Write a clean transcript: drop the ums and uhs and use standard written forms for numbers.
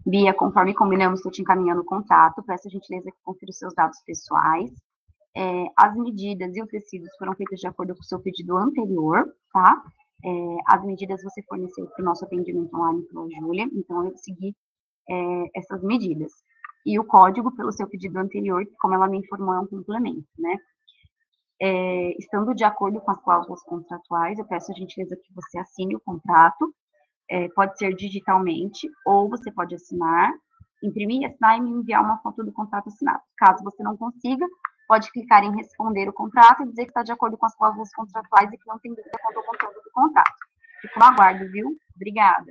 Bia, conforme combinamos, estou te encaminhando o contrato, peço a gentileza que confira os seus dados pessoais. As medidas e os tecidos foram feitos de acordo com o seu pedido anterior, tá? As medidas você forneceu para o nosso atendimento online pela Júlia, então eu segui essas medidas. E o código pelo seu pedido anterior, como ela me informou, é um complemento, né? Estando de acordo com as cláusulas contratuais, eu peço a gentileza que você assine o contrato, pode ser digitalmente, ou você pode assinar, imprimir, assinar e me enviar uma foto do contrato assinado. Caso você não consiga, pode clicar em responder o contrato e dizer que está de acordo com as cláusulas contratuais e que não tem dúvida quanto ao conteúdo do contrato. Fico no aguardo, viu? Obrigada.